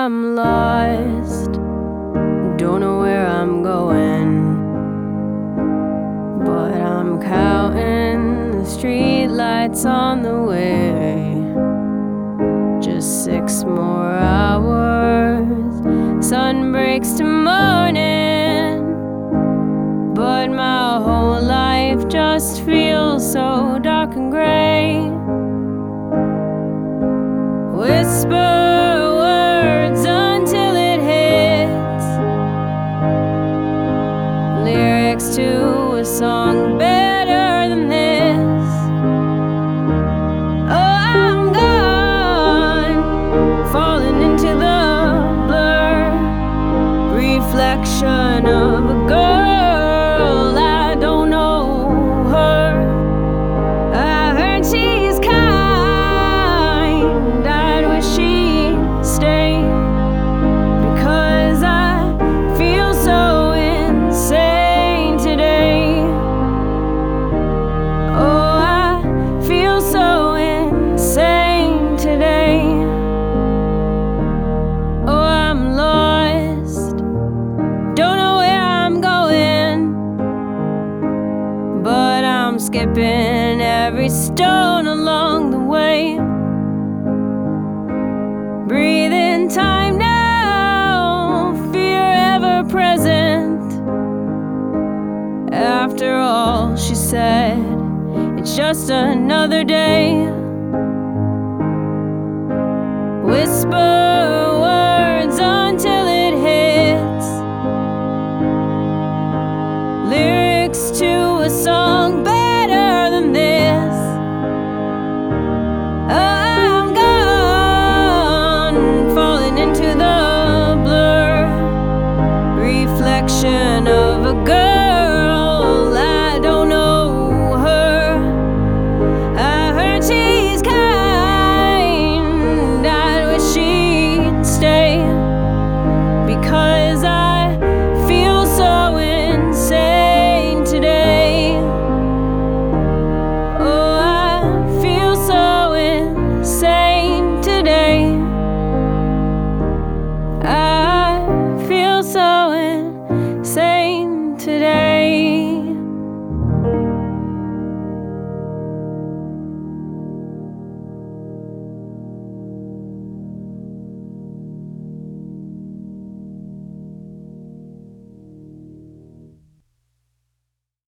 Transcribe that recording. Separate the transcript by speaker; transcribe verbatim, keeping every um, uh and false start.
Speaker 1: I'm lost, don't know where I'm going, but I'm counting the street lights on the way. Just six more hours, sun breaks to morning, but my whole life just feels so dark and gray. Whisper words until it hits, lyrics to a song better than this. Oh, I'm gone, falling into the blur, reflection of a girl, I don't know her. I heard she's kind, I'd wish she'd stay, because I feel so insane today. Oh, I feel so insane today. Oh, I'm lost, don't know where I'm going, but I'm skipping every stone along the way. Breathe in time now, fear ever present. After all she said, it's just another day. Whisper